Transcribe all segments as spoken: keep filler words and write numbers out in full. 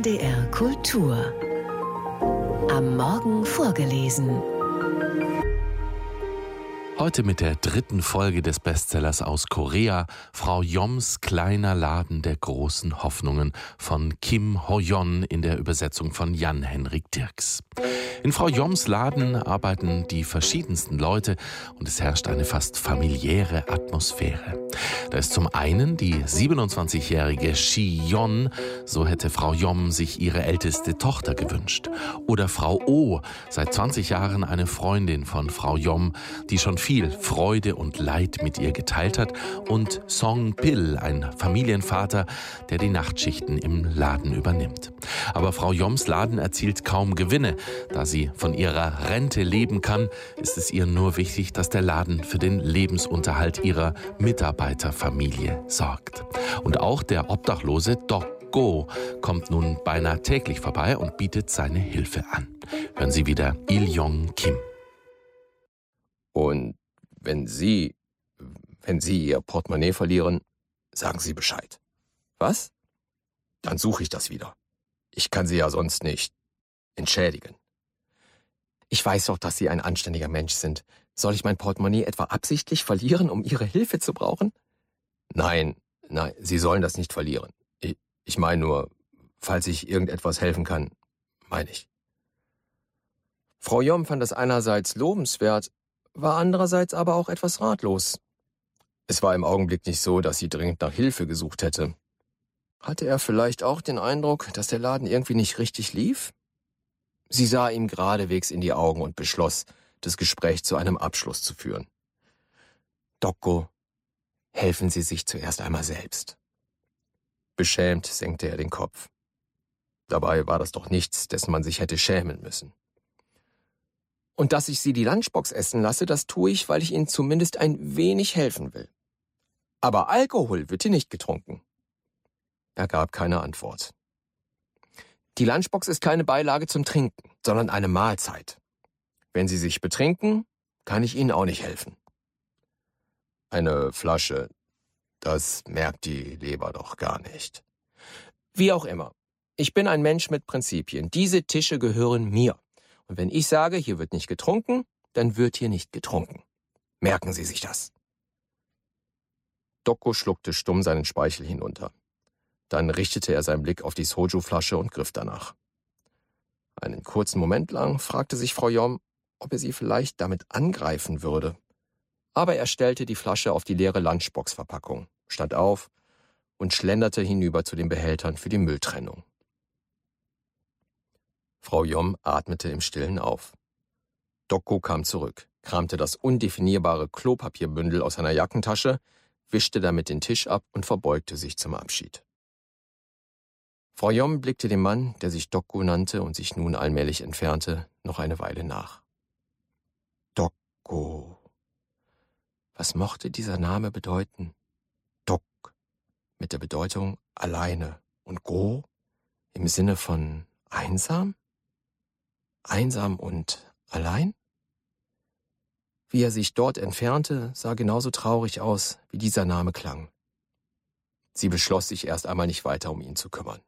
D R Kultur. Am Morgen vorgelesen. Heute mit der dritten Folge des Bestsellers aus Korea, Frau Yoms kleiner Laden der großen Hoffnungen von Kim Ho-yeon in der Übersetzung von Jan-Henrik Dirks. In Frau Yoms Laden arbeiten die verschiedensten Leute und es herrscht eine fast familiäre Atmosphäre. Da ist zum einen die siebenundzwanzigjährige Shi-yeon, so hätte Frau Yom sich ihre älteste Tochter gewünscht. Oder Frau Oh, seit zwanzig Jahren eine Freundin von Frau Yom, die schon viel Freude und Leid mit ihr geteilt hat. Und Song Pil, ein Familienvater, der die Nachtschichten im Laden übernimmt. Aber Frau Yoms Laden erzielt kaum Gewinne. Da sie von ihrer Rente leben kann, ist es ihr nur wichtig, dass der Laden für den Lebensunterhalt ihrer Mitarbeiterfamilie sorgt. Und auch der Obdachlose Dok Go kommt nun beinahe täglich vorbei und bietet seine Hilfe an. Hören Sie wieder Il-yong Kim. Und wenn Sie, wenn Sie Ihr Portemonnaie verlieren, sagen Sie Bescheid. Was? Dann suche ich das wieder. Ich kann Sie ja sonst nicht entschädigen. Ich weiß doch, dass Sie ein anständiger Mensch sind. Soll ich mein Portemonnaie etwa absichtlich verlieren, um Ihre Hilfe zu brauchen? Nein, nein, Sie sollen das nicht verlieren. Ich, ich meine nur, falls ich irgendetwas helfen kann, meine ich. Frau Yom fand das einerseits lobenswert, war andererseits aber auch etwas ratlos. Es war im Augenblick nicht so, dass sie dringend nach Hilfe gesucht hätte. Hatte er vielleicht auch den Eindruck, dass der Laden irgendwie nicht richtig lief? Sie sah ihm geradewegs in die Augen und beschloss, das Gespräch zu einem Abschluss zu führen. Dokko, helfen Sie sich zuerst einmal selbst. Beschämt senkte er den Kopf. Dabei war das doch nichts, dessen man sich hätte schämen müssen. Und dass ich Sie die Lunchbox essen lasse, das tue ich, weil ich Ihnen zumindest ein wenig helfen will. Aber Alkohol wird hier nicht getrunken. Er gab keine Antwort. Die Lunchbox ist keine Beilage zum Trinken, sondern eine Mahlzeit. Wenn Sie sich betrinken, kann ich Ihnen auch nicht helfen. Eine Flasche, das merkt die Leber doch gar nicht. Wie auch immer. Ich bin ein Mensch mit Prinzipien. Diese Tische gehören mir. Und wenn ich sage, hier wird nicht getrunken, dann wird hier nicht getrunken. Merken Sie sich das. Dokko schluckte stumm seinen Speichel hinunter. Dann richtete er seinen Blick auf die Soju-Flasche und griff danach. Einen kurzen Moment lang fragte sich Frau Yom, ob er sie vielleicht damit angreifen würde. Aber er stellte die Flasche auf die leere Lunchbox-Verpackung, stand auf und schlenderte hinüber zu den Behältern für die Mülltrennung. Frau Yom atmete im Stillen auf. Dokko kam zurück, kramte das undefinierbare Klopapierbündel aus seiner Jackentasche, wischte damit den Tisch ab und verbeugte sich zum Abschied. Frau Yom blickte dem Mann, der sich Dokko nannte und sich nun allmählich entfernte, noch eine Weile nach. Dokko. Was mochte dieser Name bedeuten? Dok mit der Bedeutung alleine und Go im Sinne von einsam? Einsam und allein? Wie er sich dort entfernte, sah genauso traurig aus, wie dieser Name klang. Sie beschloss sich erst einmal nicht weiter um ihn zu kümmern.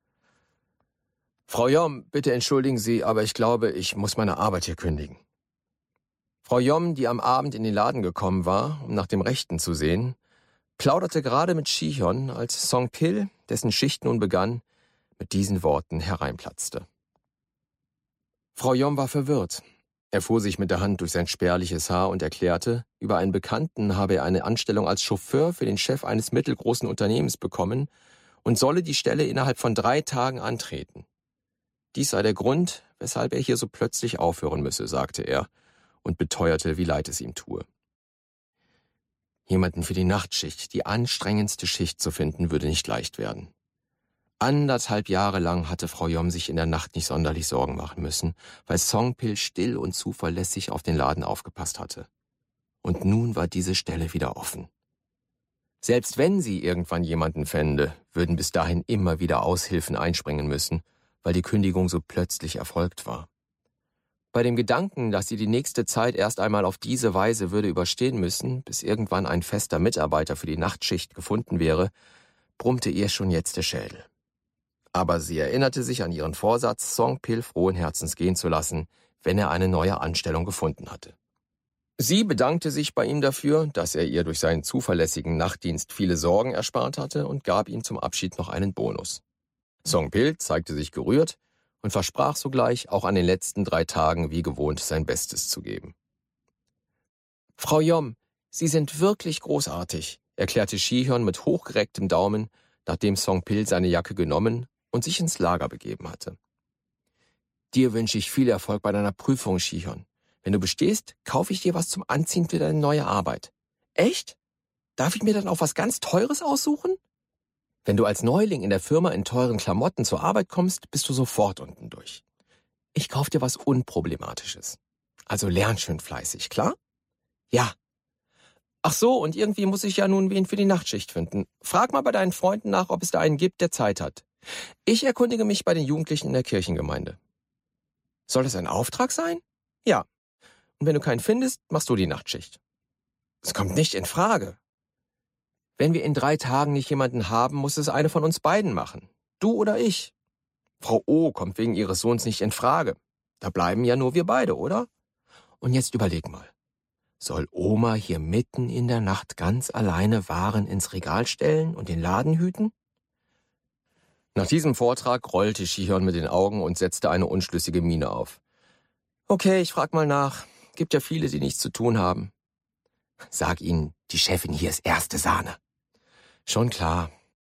Frau Yom, bitte entschuldigen Sie, aber ich glaube, ich muss meine Arbeit hier kündigen. Frau Yom, die am Abend in den Laden gekommen war, um nach dem Rechten zu sehen, plauderte gerade mit Shi-yeon, als Song Pil, dessen Schicht nun begann, mit diesen Worten hereinplatzte. Frau Yom war verwirrt. Er fuhr sich mit der Hand durch sein spärliches Haar und erklärte, über einen Bekannten habe er eine Anstellung als Chauffeur für den Chef eines mittelgroßen Unternehmens bekommen und solle die Stelle innerhalb von drei Tagen antreten. Dies sei der Grund, weshalb er hier so plötzlich aufhören müsse, sagte er und beteuerte, wie leid es ihm tue. Jemanden für die Nachtschicht, die anstrengendste Schicht zu finden, würde nicht leicht werden. Anderthalb Jahre lang hatte Frau Yom sich in der Nacht nicht sonderlich Sorgen machen müssen, weil Song Pil still und zuverlässig auf den Laden aufgepasst hatte. Und nun war diese Stelle wieder offen. Selbst wenn sie irgendwann jemanden fände, würden bis dahin immer wieder Aushilfen einspringen müssen, weil die Kündigung so plötzlich erfolgt war. Bei dem Gedanken, dass sie die nächste Zeit erst einmal auf diese Weise würde überstehen müssen, bis irgendwann ein fester Mitarbeiter für die Nachtschicht gefunden wäre, brummte ihr schon jetzt der Schädel. Aber sie erinnerte sich an ihren Vorsatz, Songpil frohen Herzens gehen zu lassen, wenn er eine neue Anstellung gefunden hatte. Sie bedankte sich bei ihm dafür, dass er ihr durch seinen zuverlässigen Nachtdienst viele Sorgen erspart hatte und gab ihm zum Abschied noch einen Bonus. Songpil zeigte sich gerührt und versprach sogleich, auch an den letzten drei Tagen wie gewohnt sein Bestes zu geben. »Frau Yom, Sie sind wirklich großartig«, erklärte Shihyun mit hochgerecktem Daumen, nachdem Songpil seine Jacke genommen und sich ins Lager begeben hatte. »Dir wünsche ich viel Erfolg bei deiner Prüfung, Shihyun. Wenn du bestehst, kaufe ich dir was zum Anziehen für deine neue Arbeit.« »Echt? Darf ich mir dann auch was ganz Teures aussuchen?« »Wenn du als Neuling in der Firma in teuren Klamotten zur Arbeit kommst, bist du sofort unten durch. Ich kaufe dir was Unproblematisches. Also lern schön fleißig, klar?« »Ja.« »Ach so, und irgendwie muss ich ja nun wen für die Nachtschicht finden. Frag mal bei deinen Freunden nach, ob es da einen gibt, der Zeit hat. Ich erkundige mich bei den Jugendlichen in der Kirchengemeinde.« »Soll das ein Auftrag sein?« »Ja. Und wenn du keinen findest, machst du die Nachtschicht.« »Es kommt nicht in Frage. Wenn wir in drei Tagen nicht jemanden haben, muss es eine von uns beiden machen. Du oder ich. Frau O. kommt wegen ihres Sohns nicht in Frage. Da bleiben ja nur wir beide, oder? Und jetzt überleg mal. Soll Oma hier mitten in der Nacht ganz alleine Waren ins Regal stellen und den Laden hüten?« Nach diesem Vortrag rollte Shihyun mit den Augen und setzte eine unschlüssige Miene auf. »Okay, ich frag mal nach. Gibt ja viele, die nichts zu tun haben.« »Sag ihnen, die Chefin hier ist erste Sahne.« »Schon klar.«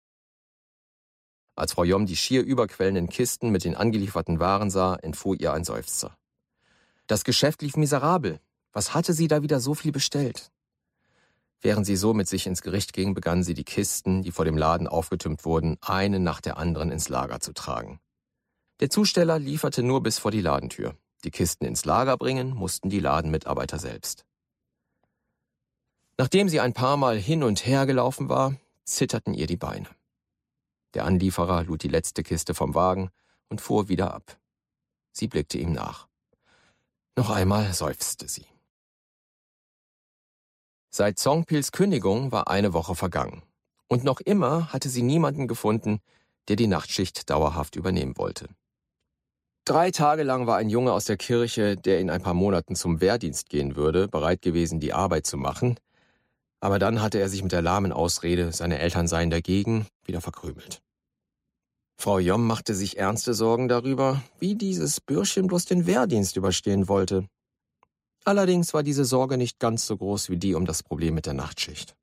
Als Frau Yom die schier überquellenden Kisten mit den angelieferten Waren sah, entfuhr ihr ein Seufzer. Das Geschäft lief miserabel. Was hatte sie da wieder so viel bestellt? Während sie so mit sich ins Gericht ging, begann sie die Kisten, die vor dem Laden aufgetürmt wurden, eine nach der anderen ins Lager zu tragen. Der Zusteller lieferte nur bis vor die Ladentür. Die Kisten ins Lager bringen mussten die Ladenmitarbeiter selbst. Nachdem sie ein paar Mal hin und her gelaufen war, zitterten ihr die Beine. Der Anlieferer lud die letzte Kiste vom Wagen und fuhr wieder ab. Sie blickte ihm nach. Noch einmal seufzte sie. Seit Songpils Kündigung war eine Woche vergangen. Und noch immer hatte sie niemanden gefunden, der die Nachtschicht dauerhaft übernehmen wollte. Drei Tage lang war ein Junge aus der Kirche, der in ein paar Monaten zum Wehrdienst gehen würde, bereit gewesen, die Arbeit zu machen. Aber dann hatte er sich mit der lahmen Ausrede, seine Eltern seien dagegen, wieder verkrümelt. Frau Yom machte sich ernste Sorgen darüber, wie dieses Bürschchen bloß den Wehrdienst überstehen wollte. Allerdings war diese Sorge nicht ganz so groß wie die um das Problem mit der Nachtschicht.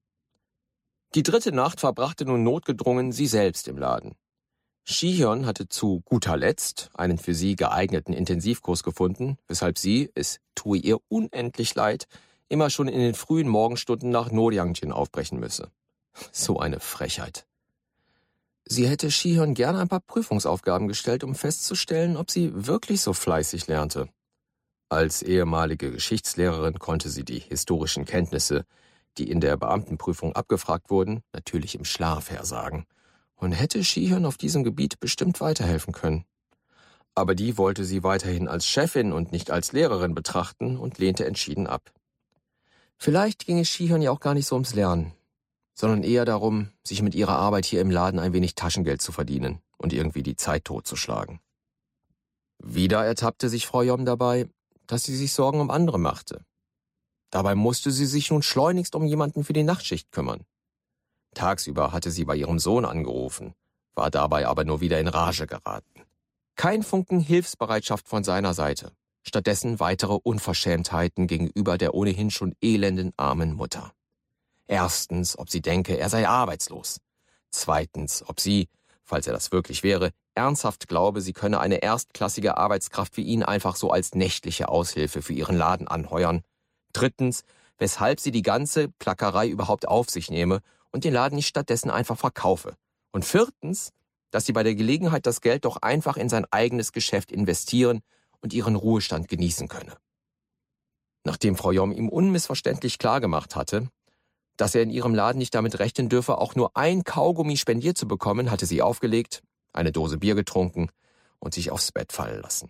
Die dritte Nacht verbrachte nun notgedrungen sie selbst im Laden. Shihyun hatte zu guter Letzt einen für sie geeigneten Intensivkurs gefunden, weshalb sie, es tue ihr unendlich leid, immer schon in den frühen Morgenstunden nach Noryangjin aufbrechen müsse. So eine Frechheit. Sie hätte Shihyun gerne ein paar Prüfungsaufgaben gestellt, um festzustellen, ob sie wirklich so fleißig lernte. Als ehemalige Geschichtslehrerin konnte sie die historischen Kenntnisse, die in der Beamtenprüfung abgefragt wurden, natürlich im Schlaf hersagen und hätte Shihyun auf diesem Gebiet bestimmt weiterhelfen können. Aber die wollte sie weiterhin als Chefin und nicht als Lehrerin betrachten und lehnte entschieden ab. Vielleicht ging es Shihyun ja auch gar nicht so ums Lernen, sondern eher darum, sich mit ihrer Arbeit hier im Laden ein wenig Taschengeld zu verdienen und irgendwie die Zeit totzuschlagen. Wieder ertappte sich Frau Yom dabei, dass sie sich Sorgen um andere machte. Dabei musste sie sich nun schleunigst um jemanden für die Nachtschicht kümmern. Tagsüber hatte sie bei ihrem Sohn angerufen, war dabei aber nur wieder in Rage geraten. Kein Funken Hilfsbereitschaft von seiner Seite, stattdessen weitere Unverschämtheiten gegenüber der ohnehin schon elenden armen Mutter. Erstens, ob sie denke, er sei arbeitslos. Zweitens, ob sie, falls er das wirklich wäre, ernsthaft glaube, sie könne eine erstklassige Arbeitskraft wie ihn einfach so als nächtliche Aushilfe für ihren Laden anheuern. Drittens, weshalb sie die ganze Plackerei überhaupt auf sich nehme und den Laden nicht stattdessen einfach verkaufe. Und viertens, dass sie bei der Gelegenheit das Geld doch einfach in sein eigenes Geschäft investieren und ihren Ruhestand genießen könne. Nachdem Frau Yom ihm unmissverständlich klargemacht hatte, dass er in ihrem Laden nicht damit rechnen dürfe, auch nur ein Kaugummi spendiert zu bekommen, hatte sie aufgelegt, eine Dose Bier getrunken und sich aufs Bett fallen lassen.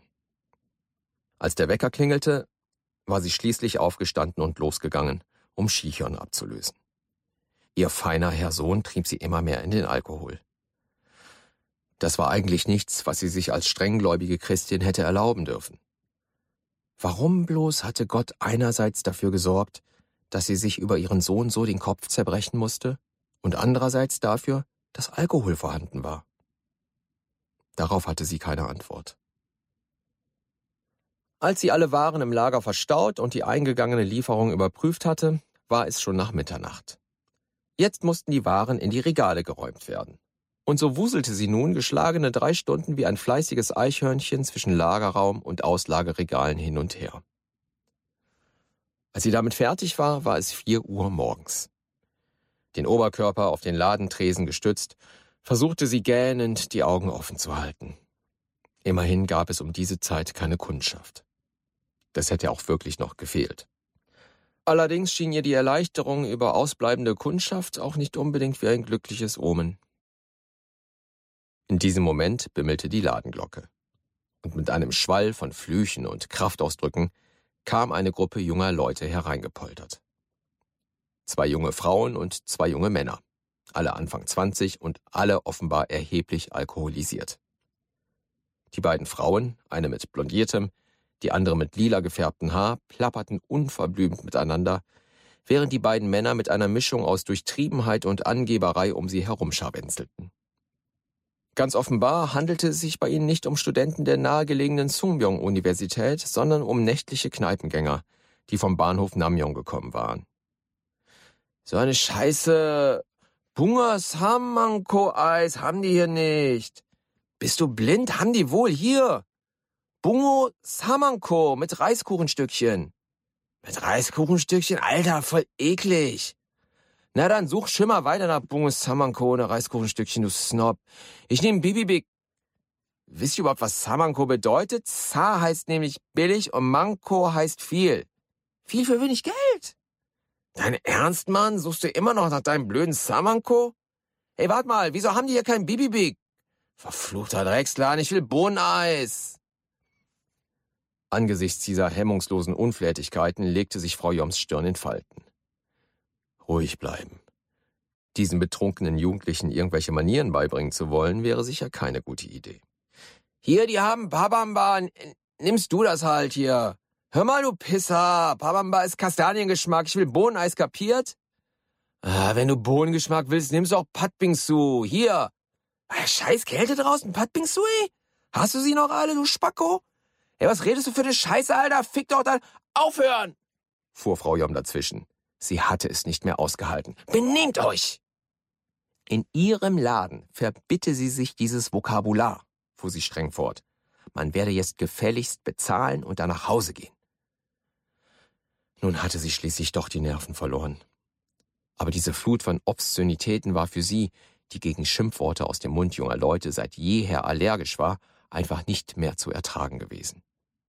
Als der Wecker klingelte, war sie schließlich aufgestanden und losgegangen, um Shihyun abzulösen. Ihr feiner Herr Sohn trieb sie immer mehr in den Alkohol. Das war eigentlich nichts, was sie sich als strenggläubige Christin hätte erlauben dürfen. Warum bloß hatte Gott einerseits dafür gesorgt, dass sie sich über ihren Sohn so den Kopf zerbrechen musste, und andererseits dafür, dass Alkohol vorhanden war? Darauf hatte sie keine Antwort. Als sie alle Waren im Lager verstaut und die eingegangene Lieferung überprüft hatte, war es schon nach Mitternacht. Jetzt mussten die Waren in die Regale geräumt werden. Und so wuselte sie nun geschlagene drei Stunden wie ein fleißiges Eichhörnchen zwischen Lagerraum und Auslageregalen hin und her. Als sie damit fertig war, war es vier Uhr morgens. Den Oberkörper auf den Ladentresen gestützt, versuchte sie gähnend, die Augen offen zu halten. Immerhin gab es um diese Zeit keine Kundschaft. Das hätte auch wirklich noch gefehlt. Allerdings schien ihr die Erleichterung über ausbleibende Kundschaft auch nicht unbedingt wie ein glückliches Omen. In diesem Moment bimmelte die Ladenglocke. Und mit einem Schwall von Flüchen und Kraftausdrücken kam eine Gruppe junger Leute hereingepoltert. Zwei junge Frauen und zwei junge Männer, alle Anfang zwanzig und alle offenbar erheblich alkoholisiert. Die beiden Frauen, eine mit blondiertem, die andere mit lila gefärbtem Haar, plapperten unverblümt miteinander, während die beiden Männer mit einer Mischung aus Durchtriebenheit und Angeberei um sie herumscharwenzelten. Ganz offenbar handelte es sich bei ihnen nicht um Studenten der nahegelegenen Sungbyong-Universität, sondern um nächtliche Kneipengänger, die vom Bahnhof Namyong gekommen waren. »So eine Scheiße! Bunga Sammanko-Eis haben die hier nicht! Bist du blind? Haben die wohl hier! Bungo Samanko mit Reiskuchenstückchen!« »Mit Reiskuchenstückchen? Alter, voll eklig!« »Na dann such Schimmer weiter nach Bungo Samanko ohne Reiskuchenstückchen, du Snob. Ich nehme Bibibik.« Wisst ihr überhaupt, was Samanko bedeutet? Sa heißt nämlich billig und Manko heißt viel. Viel für wenig Geld. Dein Ernst, Mann? Suchst du immer noch nach deinem blöden Samanko? Hey, warte mal, wieso haben die hier kein Bibibik? Verfluchter Drecksladen, ich will Bohneneis. Angesichts dieser hemmungslosen Unflätigkeiten legte sich Frau Yoms Stirn in Falten. Ruhig bleiben. Diesen betrunkenen Jugendlichen irgendwelche Manieren beibringen zu wollen, wäre sicher keine gute Idee. Hier, die haben Babamba. Nimmst du das halt hier. Hör mal, du Pisser. Babamba ist Kastaniengeschmack. Ich will Bohneneis, kapiert? Ah, wenn du Bohnengeschmack willst, nimmst du auch Patbingsu. Hier. Ah, scheiß Kälte draußen, Patbingsu, ey? Hast du sie noch alle, du Spacko? Ey, was redest du für eine Scheiße, Alter? Fick doch dann. Aufhören! Fuhr Frau Yom dazwischen. Sie hatte es nicht mehr ausgehalten. Benehmt euch! In ihrem Laden verbitte sie sich dieses Vokabular, fuhr sie streng fort. Man werde jetzt gefälligst bezahlen und dann nach Hause gehen. Nun hatte sie schließlich doch die Nerven verloren. Aber diese Flut von Obszönitäten war für sie, die gegen Schimpfworte aus dem Mund junger Leute seit jeher allergisch war, einfach nicht mehr zu ertragen gewesen.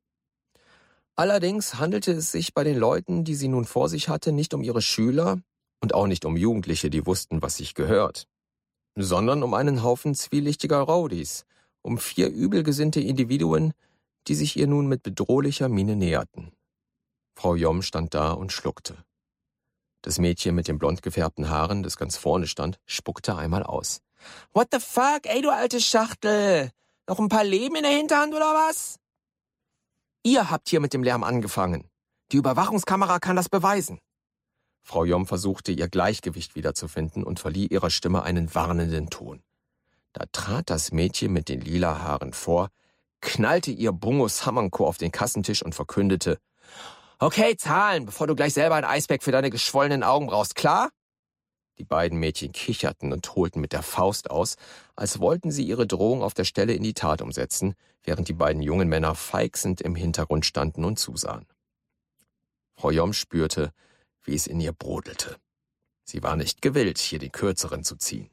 Allerdings handelte es sich bei den Leuten, die sie nun vor sich hatte, nicht um ihre Schüler und auch nicht um Jugendliche, die wussten, was sich gehört, sondern um einen Haufen zwielichtiger Rowdies, um vier übelgesinnte Individuen, die sich ihr nun mit bedrohlicher Miene näherten. Frau Yom stand da und schluckte. Das Mädchen mit den blond gefärbten Haaren, das ganz vorne stand, spuckte einmal aus. »What the fuck, ey, du alte Schachtel! Noch ein paar Leben in der Hinterhand, oder was?« »Ihr habt hier mit dem Lärm angefangen. Die Überwachungskamera kann das beweisen.« Frau Yom versuchte, ihr Gleichgewicht wiederzufinden und verlieh ihrer Stimme einen warnenden Ton. Da trat das Mädchen mit den lila Haaren vor, knallte ihr Bungo Samanko auf den Kassentisch und verkündete, »Okay, zahlen, bevor du gleich selber ein Eisberg für deine geschwollenen Augen brauchst, klar?« Die beiden Mädchen kicherten und holten mit der Faust aus, als wollten sie ihre Drohung auf der Stelle in die Tat umsetzen, während die beiden jungen Männer feixend im Hintergrund standen und zusahen. Frau Yom spürte, wie es in ihr brodelte. Sie war nicht gewillt, hier den Kürzeren zu ziehen.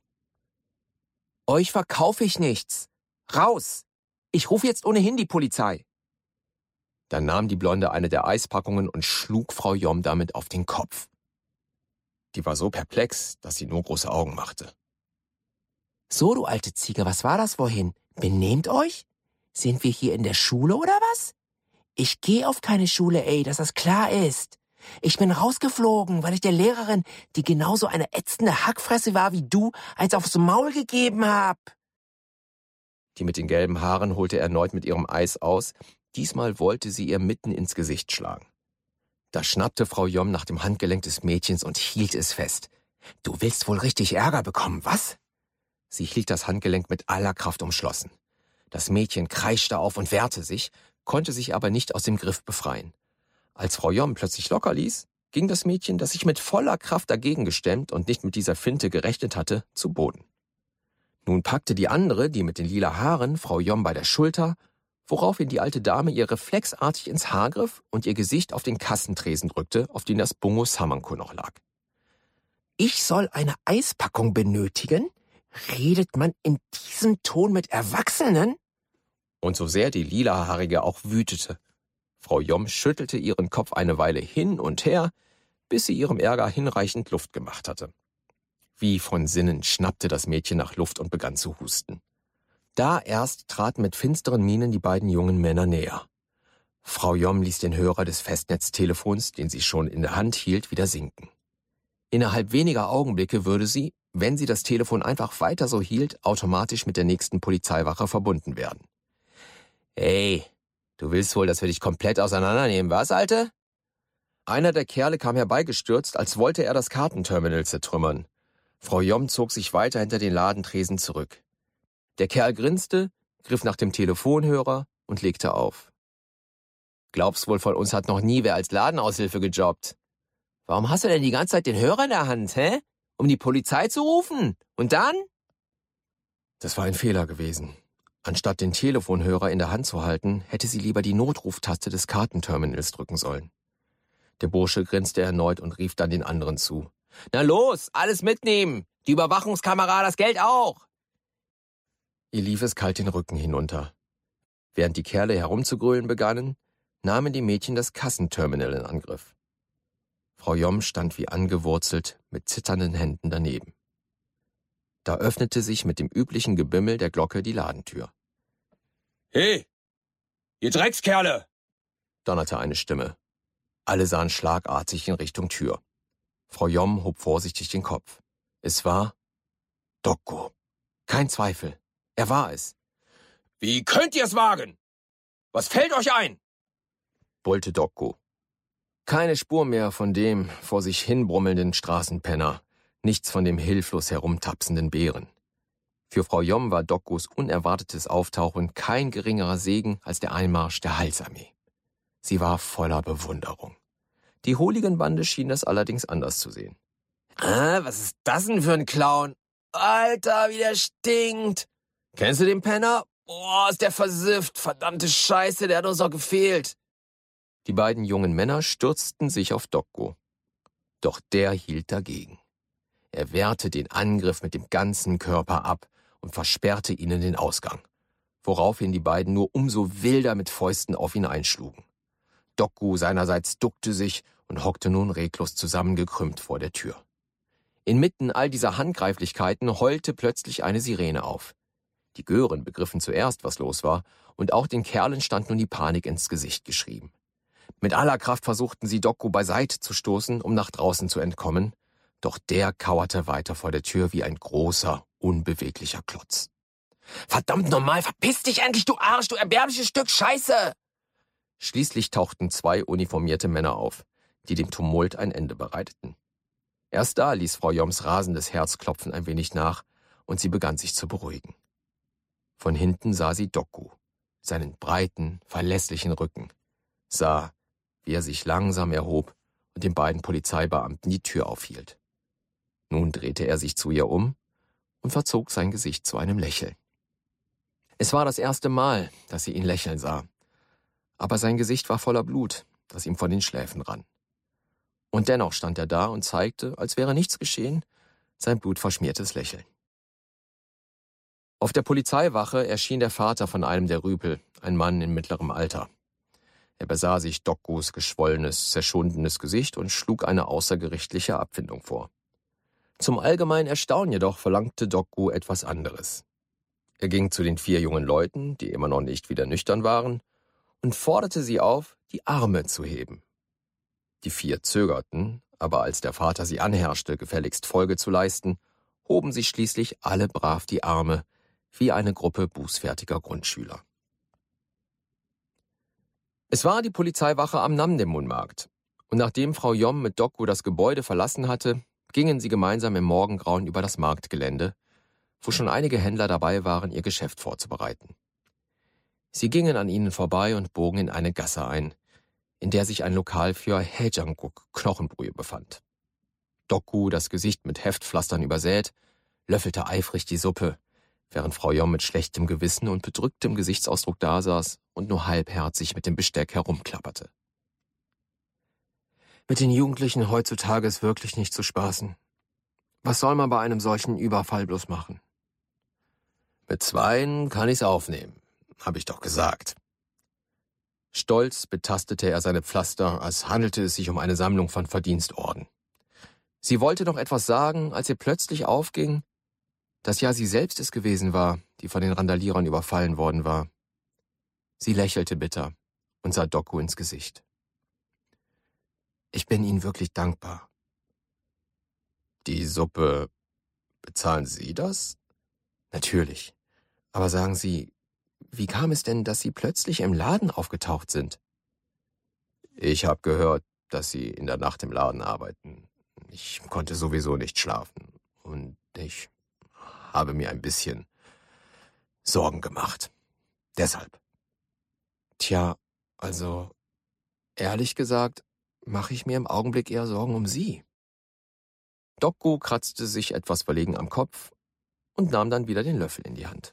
»Euch verkaufe ich nichts. Raus! Ich rufe jetzt ohnehin die Polizei!« Dann nahm die Blonde eine der Eispackungen und schlug Frau Yom damit auf den Kopf. Die war so perplex, dass sie nur große Augen machte. »So, du alte Ziege, was war das vorhin? Benehmt euch? Sind wir hier in der Schule oder was? Ich gehe auf keine Schule, ey, dass das klar ist. Ich bin rausgeflogen, weil ich der Lehrerin, die genauso eine ätzende Hackfresse war wie du, eins aufs Maul gegeben hab.« Die mit den gelben Haaren holte erneut mit ihrem Eis aus. Diesmal wollte sie ihr mitten ins Gesicht schlagen. Da schnappte Frau Yom nach dem Handgelenk des Mädchens und hielt es fest. »Du willst wohl richtig Ärger bekommen, was?« Sie hielt das Handgelenk mit aller Kraft umschlossen. Das Mädchen kreischte auf und wehrte sich, konnte sich aber nicht aus dem Griff befreien. Als Frau Yom plötzlich locker ließ, ging das Mädchen, das sich mit voller Kraft dagegen gestemmt und nicht mit dieser Finte gerechnet hatte, zu Boden. Nun packte die andere, die mit den lila Haaren, Frau Yom bei der Schulter, woraufhin die alte Dame ihr reflexartig ins Haar griff und ihr Gesicht auf den Kassentresen drückte, auf den das Bungo Samanko noch lag. »Ich soll eine Eispackung benötigen? Redet man in diesem Ton mit Erwachsenen?« Und so sehr die Lilahaarige auch wütete, Frau Yom schüttelte ihren Kopf eine Weile hin und her, bis sie ihrem Ärger hinreichend Luft gemacht hatte. Wie von Sinnen schnappte das Mädchen nach Luft und begann zu husten. Da erst traten mit finsteren Mienen die beiden jungen Männer näher. Frau Yom ließ den Hörer des Festnetztelefons, den sie schon in der Hand hielt, wieder sinken. Innerhalb weniger Augenblicke würde sie, wenn sie das Telefon einfach weiter so hielt, automatisch mit der nächsten Polizeiwache verbunden werden. »Hey, du willst wohl, dass wir dich komplett auseinandernehmen, was, Alte?« Einer der Kerle kam herbeigestürzt, als wollte er das Kartenterminal zertrümmern. Frau Yom zog sich weiter hinter den Ladentresen zurück. Der Kerl grinste, griff nach dem Telefonhörer und legte auf. »Glaubst wohl, von uns hat noch nie wer als Ladenaushilfe gejobbt. Warum hast du denn die ganze Zeit den Hörer in der Hand, hä? Um die Polizei zu rufen? Und dann?« Das war ein Fehler gewesen. Anstatt den Telefonhörer in der Hand zu halten, hätte sie lieber die Notruftaste des Kartenterminals drücken sollen. Der Bursche grinste erneut und rief dann den anderen zu. »Na los, alles mitnehmen! Die Überwachungskamera, das Geld auch!« Ihr lief es kalt den Rücken hinunter. Während die Kerle herumzugrölen begannen, nahmen die Mädchen das Kassenterminal in Angriff. Frau Yom stand wie angewurzelt mit zitternden Händen daneben. Da öffnete sich mit dem üblichen Gebimmel der Glocke die Ladentür. »Hey, ihr Dreckskerle!« donnerte eine Stimme. Alle sahen schlagartig in Richtung Tür. Frau Yom hob vorsichtig den Kopf. Es war Dokko. Kein Zweifel. Er war es. »Wie könnt ihr es wagen? Was fällt euch ein?« brüllte Dokko. Keine Spur mehr von dem vor sich hinbrummelnden Straßenpenner, nichts von dem hilflos herumtapsenden Bären. Für Frau Yom war Dokkos unerwartetes Auftauchen kein geringerer Segen als der Einmarsch der Heilsarmee. Sie war voller Bewunderung. Die Hooligan-Bande schien das allerdings anders zu sehen. »Ah, was ist das denn für ein Clown? Alter, wie der stinkt! Kennst du den Penner? Boah, ist der versifft! Verdammte Scheiße, der hat uns doch gefehlt!« Die beiden jungen Männer stürzten sich auf Dokko. Doch der hielt dagegen. Er wehrte den Angriff mit dem ganzen Körper ab und versperrte ihnen den Ausgang, woraufhin die beiden nur umso wilder mit Fäusten auf ihn einschlugen. Dokko seinerseits duckte sich und hockte nun reglos zusammengekrümmt vor der Tür. Inmitten all dieser Handgreiflichkeiten heulte plötzlich eine Sirene auf. Die Gören begriffen zuerst, was los war, und auch den Kerlen stand nun die Panik ins Gesicht geschrieben. Mit aller Kraft versuchten sie, Dokko beiseite zu stoßen, um nach draußen zu entkommen, doch der kauerte weiter vor der Tür wie ein großer, unbeweglicher Klotz. »Verdammt nochmal, verpiss dich endlich, du Arsch, du erbärmliches Stück Scheiße!« Schließlich tauchten zwei uniformierte Männer auf, die dem Tumult ein Ende bereiteten. Erst da ließ Frau Yoms rasendes Herzklopfen ein wenig nach und sie begann sich zu beruhigen. Von hinten sah sie Dokko, seinen breiten, verlässlichen Rücken, sah, wie er sich langsam erhob und den beiden Polizeibeamten die Tür aufhielt. Nun drehte er sich zu ihr um und verzog sein Gesicht zu einem Lächeln. Es war das erste Mal, dass sie ihn lächeln sah, aber sein Gesicht war voller Blut, das ihm von den Schläfen rann. Und dennoch stand er da und zeigte, als wäre nichts geschehen, sein blutverschmiertes Lächeln. Auf der Polizeiwache erschien der Vater von einem der Rüpel, ein Mann in mittlerem Alter. Er besah sich Dokkos geschwollenes, zerschundenes Gesicht und schlug eine außergerichtliche Abfindung vor. Zum allgemeinen Erstaunen jedoch verlangte Dokko etwas anderes. Er ging zu den vier jungen Leuten, die immer noch nicht wieder nüchtern waren, und forderte sie auf, die Arme zu heben. Die vier zögerten, aber als der Vater sie anherrschte, gefälligst Folge zu leisten, hoben sie schließlich alle brav die Arme, wie eine Gruppe bußfertiger Grundschüler. Es war die Polizeiwache am Namdemmun-Markt, und nachdem Frau Yom mit Dokku das Gebäude verlassen hatte, gingen sie gemeinsam im Morgengrauen über das Marktgelände, wo schon einige Händler dabei waren, ihr Geschäft vorzubereiten. Sie gingen an ihnen vorbei und bogen in eine Gasse ein, in der sich ein Lokal für Haejanguk, Knochenbrühe, befand. Dokku, das Gesicht mit Heftpflastern übersät, löffelte eifrig die Suppe, während Frau Yom mit schlechtem Gewissen und bedrücktem Gesichtsausdruck dasaß und nur halbherzig mit dem Besteck herumklapperte. Mit den Jugendlichen heutzutage ist wirklich nicht zu spaßen. Was soll man bei einem solchen Überfall bloß machen? Mit zweien kann ich's aufnehmen, habe ich doch gesagt. Stolz betastete er seine Pflaster, als handelte es sich um eine Sammlung von Verdienstorden. Sie wollte noch etwas sagen, als ihr plötzlich aufging, dass ja sie selbst es gewesen war, die von den Randalierern überfallen worden war. Sie lächelte bitter und sah Dokku ins Gesicht. Ich bin Ihnen wirklich dankbar. Die Suppe, bezahlen Sie das? Natürlich. Aber sagen Sie, wie kam es denn, dass Sie plötzlich im Laden aufgetaucht sind? Ich habe gehört, dass Sie in der Nacht im Laden arbeiten. Ich konnte sowieso nicht schlafen und ich habe mir ein bisschen Sorgen gemacht. Deshalb. Tja, also, ehrlich gesagt, mache ich mir im Augenblick eher Sorgen um Sie. Dokku kratzte sich etwas verlegen am Kopf und nahm dann wieder den Löffel in die Hand.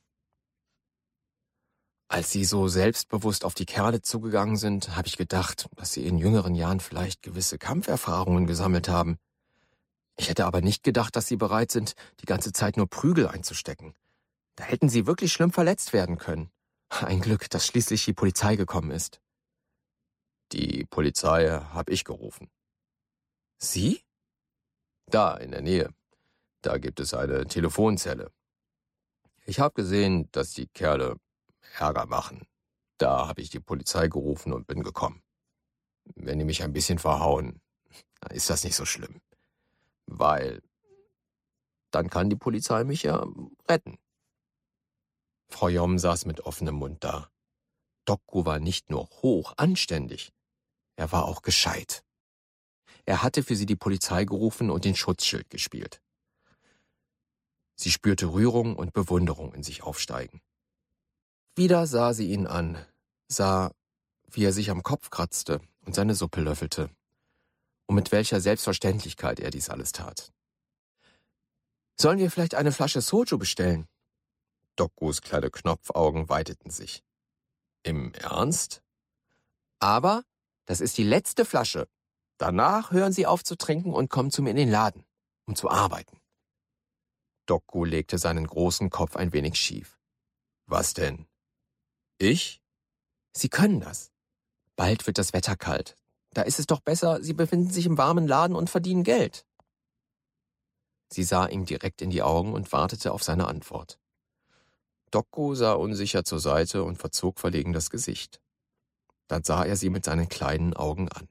Als Sie so selbstbewusst auf die Kerle zugegangen sind, habe ich gedacht, dass Sie in jüngeren Jahren vielleicht gewisse Kampferfahrungen gesammelt haben. Ich hätte aber nicht gedacht, dass Sie bereit sind, die ganze Zeit nur Prügel einzustecken. Da hätten Sie wirklich schlimm verletzt werden können. Ein Glück, dass schließlich die Polizei gekommen ist. Die Polizei habe ich gerufen. Sie? Da, in der Nähe. Da gibt es eine Telefonzelle. Ich habe gesehen, dass die Kerle Ärger machen. Da habe ich die Polizei gerufen und bin gekommen. Wenn die mich ein bisschen verhauen, dann ist das nicht so schlimm. Weil dann kann die Polizei mich ja retten. Frau Yom saß mit offenem Mund da. Dokku war nicht nur hoch anständig, er war auch gescheit. Er hatte für sie die Polizei gerufen und den Schutzschild gespielt. Sie spürte Rührung und Bewunderung in sich aufsteigen. Wieder sah sie ihn an, sah, wie er sich am Kopf kratzte und seine Suppe löffelte. Und mit welcher Selbstverständlichkeit er dies alles tat. Sollen wir vielleicht eine Flasche Soju bestellen? Dokkus kleine Knopfaugen weiteten sich. Im Ernst? Aber das ist die letzte Flasche. Danach hören Sie auf zu trinken und kommen zu mir in den Laden, um zu arbeiten. Dokku legte seinen großen Kopf ein wenig schief. Was denn? Ich? Sie können das. Bald wird das Wetter kalt. Da ist es doch besser, Sie befinden sich im warmen Laden und verdienen Geld. Sie sah ihm direkt in die Augen und wartete auf seine Antwort. Dokku sah unsicher zur Seite und verzog verlegen das Gesicht. Dann sah er sie mit seinen kleinen Augen an.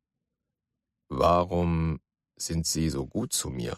Warum sind Sie so gut zu mir?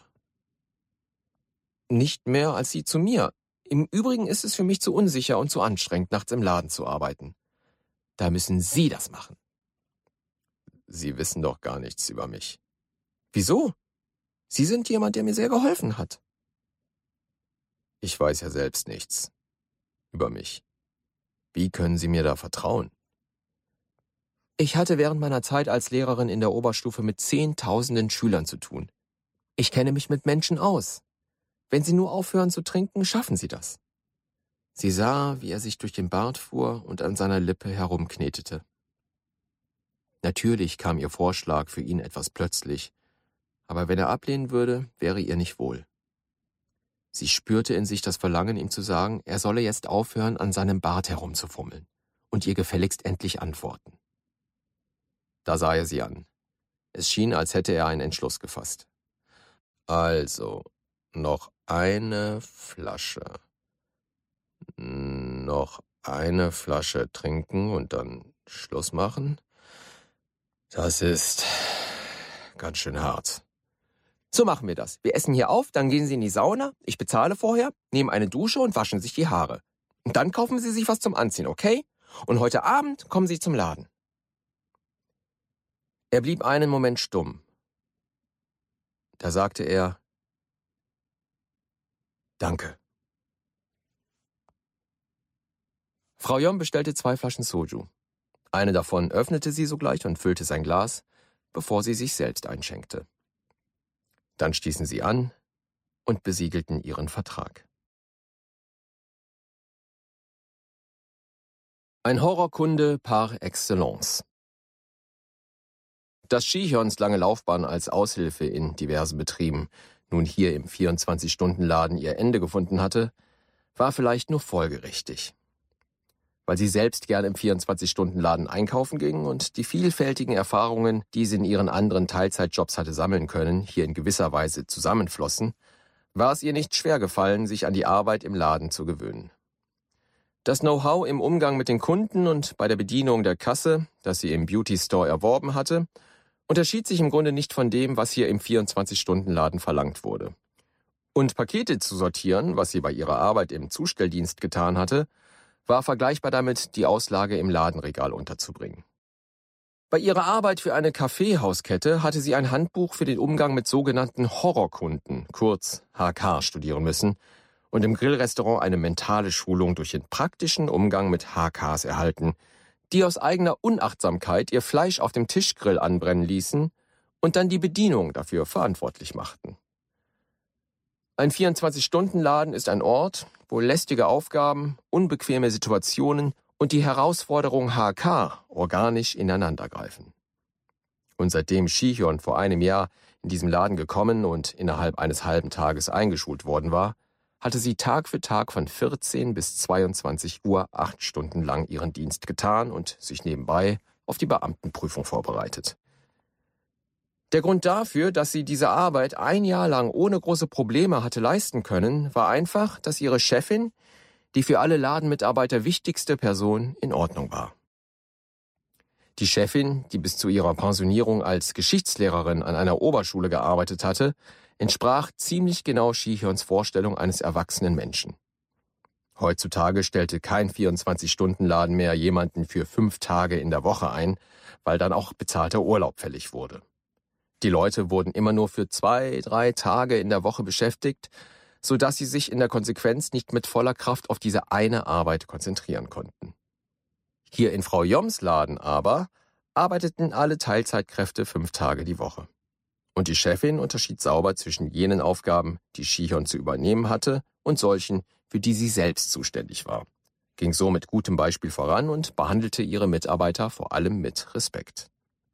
Nicht mehr als Sie zu mir. Im Übrigen ist es für mich zu unsicher und zu anstrengend, nachts im Laden zu arbeiten. Da müssen Sie das machen. Sie wissen doch gar nichts über mich. Wieso? Sie sind jemand, der mir sehr geholfen hat. Ich weiß ja selbst nichts über mich. Wie können Sie mir da vertrauen? Ich hatte während meiner Zeit als Lehrerin in der Oberstufe mit Zehntausenden Schülern zu tun. Ich kenne mich mit Menschen aus. Wenn Sie nur aufhören zu trinken, schaffen Sie das. Sie sah, wie er sich durch den Bart fuhr und an seiner Lippe herumknetete. Natürlich kam ihr Vorschlag für ihn etwas plötzlich, aber wenn er ablehnen würde, wäre ihr nicht wohl. Sie spürte in sich das Verlangen, ihm zu sagen, er solle jetzt aufhören, an seinem Bart herumzufummeln und ihr gefälligst endlich antworten. Da sah er sie an. Es schien, als hätte er einen Entschluss gefasst. Also, noch eine Flasche. Noch eine Flasche trinken und dann Schluss machen? Das ist ganz schön hart. So machen wir das. Wir essen hier auf, dann gehen Sie in die Sauna, ich bezahle vorher, nehmen eine Dusche und waschen sich die Haare. Und dann kaufen Sie sich was zum Anziehen, okay? Und heute Abend kommen Sie zum Laden. Er blieb einen Moment stumm. Da sagte er, Danke. Frau Yom bestellte zwei Flaschen Soju. Eine davon öffnete sie sogleich und füllte sein Glas, bevor sie sich selbst einschenkte. Dann stießen sie an und besiegelten ihren Vertrag. Ein Horrorkunde par excellence. Dass Ji-hyuns lange Laufbahn als Aushilfe in diversen Betrieben nun hier im vierundzwanzig-Stunden-Laden ihr Ende gefunden hatte, war vielleicht nur folgerichtig. Weil sie selbst gern im vierundzwanzig-Stunden-Laden einkaufen ging und die vielfältigen Erfahrungen, die sie in ihren anderen Teilzeitjobs hatte sammeln können, hier in gewisser Weise zusammenflossen, war es ihr nicht schwer gefallen, sich an die Arbeit im Laden zu gewöhnen. Das Know-how im Umgang mit den Kunden und bei der Bedienung der Kasse, das sie im Beauty-Store erworben hatte, unterschied sich im Grunde nicht von dem, was hier im vierundzwanzig-Stunden-Laden verlangt wurde. Und Pakete zu sortieren, was sie bei ihrer Arbeit im Zustelldienst getan hatte, war vergleichbar damit, die Auslage im Ladenregal unterzubringen. Bei ihrer Arbeit für eine Kaffeehauskette hatte sie ein Handbuch für den Umgang mit sogenannten Horrorkunden, kurz H K, studieren müssen und im Grillrestaurant eine mentale Schulung durch den praktischen Umgang mit H Ks erhalten, die aus eigener Unachtsamkeit ihr Fleisch auf dem Tischgrill anbrennen ließen und dann die Bedienung dafür verantwortlich machten. Ein vierundzwanzig-Stunden-Laden ist ein Ort, wo lästige Aufgaben, unbequeme Situationen und die Herausforderung H K organisch ineinandergreifen. Und seitdem Ji-hyun vor einem Jahr in diesem Laden gekommen und innerhalb eines halben Tages eingeschult worden war, hatte sie Tag für Tag von vierzehn bis zweiundzwanzig Uhr acht Stunden lang ihren Dienst getan und sich nebenbei auf die Beamtenprüfung vorbereitet. Der Grund dafür, dass sie diese Arbeit ein Jahr lang ohne große Probleme hatte leisten können, war einfach, dass ihre Chefin, die für alle Ladenmitarbeiter wichtigste Person, in Ordnung war. Die Chefin, die bis zu ihrer Pensionierung als Geschichtslehrerin an einer Oberschule gearbeitet hatte, entsprach ziemlich genau Ji-hyuns Vorstellung eines erwachsenen Menschen. Heutzutage stellte kein vierundzwanzig-Stunden-Laden mehr jemanden für fünf Tage in der Woche ein, weil dann auch bezahlter Urlaub fällig wurde. Die Leute wurden immer nur für zwei, drei Tage in der Woche beschäftigt, sodass sie sich in der Konsequenz nicht mit voller Kraft auf diese eine Arbeit konzentrieren konnten. Hier in Frau Yoms Laden aber arbeiteten alle Teilzeitkräfte fünf Tage die Woche. Und die Chefin unterschied sauber zwischen jenen Aufgaben, die Ji-hyun zu übernehmen hatte, und solchen, für die sie selbst zuständig war, ging so mit gutem Beispiel voran und behandelte ihre Mitarbeiter vor allem mit Respekt.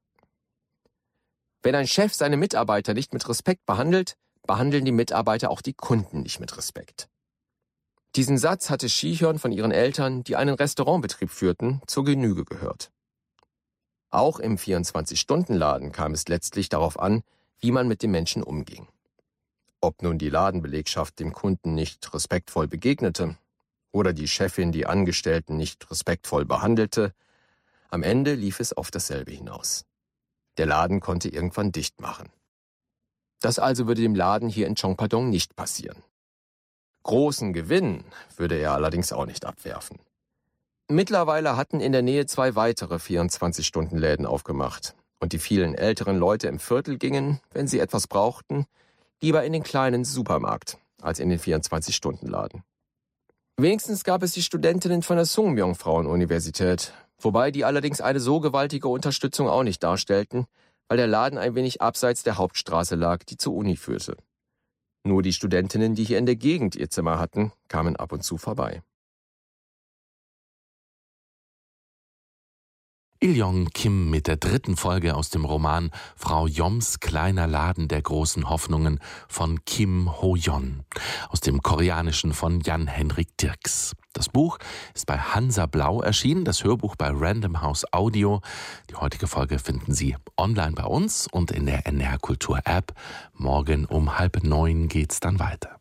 Wenn ein Chef seine Mitarbeiter nicht mit Respekt behandelt, behandeln die Mitarbeiter auch die Kunden nicht mit Respekt. Diesen Satz hatte Ji-hyun von ihren Eltern, die einen Restaurantbetrieb führten, zur Genüge gehört. Auch im vierundzwanzig-Stunden-Laden kam es letztlich darauf an, wie man mit den Menschen umging. Ob nun die Ladenbelegschaft dem Kunden nicht respektvoll begegnete oder die Chefin die Angestellten nicht respektvoll behandelte, am Ende lief es auf dasselbe hinaus. Der Laden konnte irgendwann dicht machen. Das also würde dem Laden hier in Chongpadong nicht passieren. Großen Gewinn würde er allerdings auch nicht abwerfen. Mittlerweile hatten in der Nähe zwei weitere vierundzwanzig-Stunden-Läden aufgemacht und die vielen älteren Leute im Viertel gingen, wenn sie etwas brauchten, lieber in den kleinen Supermarkt als in den vierundzwanzig-Stunden-Laden. Wenigstens gab es die Studentinnen von der Sungmyung-Frauen-Universität, wobei die allerdings eine so gewaltige Unterstützung auch nicht darstellten, weil der Laden ein wenig abseits der Hauptstraße lag, die zur Uni führte. Nur die Studentinnen, die hier in der Gegend ihr Zimmer hatten, kamen ab und zu vorbei. Il-yong Kim mit der dritten Folge aus dem Roman Frau Yoms kleiner Laden der großen Hoffnungen von Kim Ho-yeon aus dem Koreanischen von Jan-Henrik Dirks. Das Buch ist bei Hansa Blau erschienen, das Hörbuch bei Random House Audio. Die heutige Folge finden Sie online bei uns und in der N D R Kultur App. Morgen um halb neun geht's dann weiter.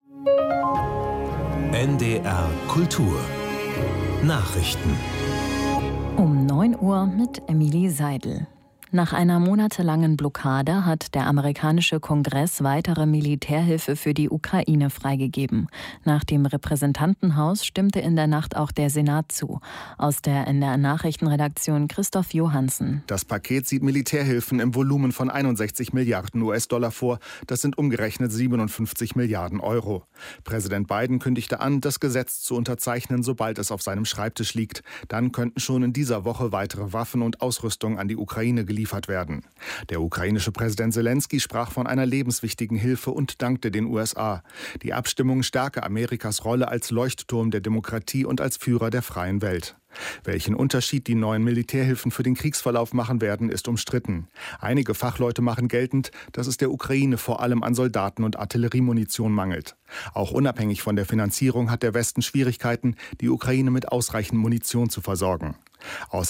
N D R Kultur Nachrichten Um neun Uhr mit Emilie Seidel. Nach einer monatelangen Blockade hat der amerikanische Kongress weitere Militärhilfe für die Ukraine freigegeben. Nach dem Repräsentantenhaus stimmte in der Nacht auch der Senat zu. Aus der N D R-Nachrichtenredaktion Christoph Johansen. Das Paket sieht Militärhilfen im Volumen von einundsechzig Milliarden U S-Dollar vor. Das sind umgerechnet siebenundfünfzig Milliarden Euro. Präsident Biden kündigte an, das Gesetz zu unterzeichnen, sobald es auf seinem Schreibtisch liegt. Dann könnten schon in dieser Woche weitere Waffen und Ausrüstung an die Ukraine geliefert werden. Der ukrainische Präsident Selenskyj sprach von einer lebenswichtigen Hilfe und dankte den U S A. Die Abstimmung stärke Amerikas Rolle als Leuchtturm der Demokratie und als Führer der freien Welt. Welchen Unterschied die neuen Militärhilfen für den Kriegsverlauf machen werden, ist umstritten. Einige Fachleute machen geltend, dass es der Ukraine vor allem an Soldaten und Artilleriemunition mangelt. Auch unabhängig von der Finanzierung hat der Westen Schwierigkeiten, die Ukraine mit ausreichend Munition zu versorgen. Außerdem